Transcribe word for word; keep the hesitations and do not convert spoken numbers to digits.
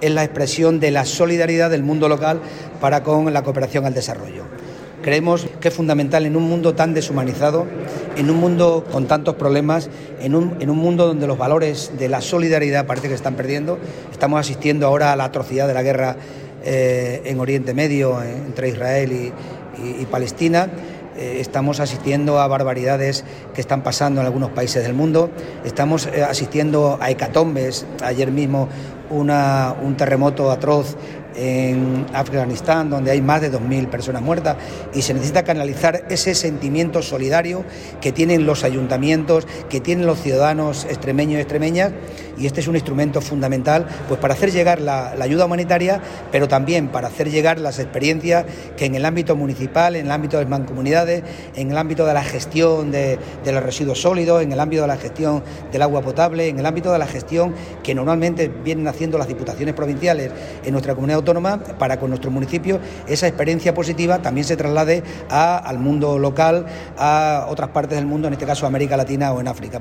es la expresión de la solidaridad del mundo local para con la cooperación al desarrollo. Creemos que es fundamental en un mundo tan deshumanizado, en un mundo con tantos problemas, en un, en un mundo donde los valores de la solidaridad parece que se están perdiendo. Estamos asistiendo ahora a la atrocidad de la guerra eh, en Oriente Medio, eh, entre Israel y, y, y Palestina. Eh, estamos asistiendo a barbaridades que están pasando en algunos países del mundo. Estamos eh, asistiendo a hecatombes. Ayer mismo una, un terremoto atroz en Afganistán, donde hay más de dos mil personas muertas, y se necesita canalizar ese sentimiento solidario que tienen los ayuntamientos, que tienen los ciudadanos extremeños y extremeñas, y este es un instrumento fundamental pues para hacer llegar la, la ayuda humanitaria, pero también para hacer llegar las experiencias que en el ámbito municipal, en el ámbito de las mancomunidades, en el ámbito de la gestión de, de los residuos sólidos, en el ámbito de la gestión del agua potable, en el ámbito de la gestión que normalmente vienen haciendo las diputaciones provinciales en nuestra comunidad autónoma, para con nuestro municipio esa experiencia positiva también se traslade a, al mundo local, a otras partes del mundo, en este caso América Latina o en África.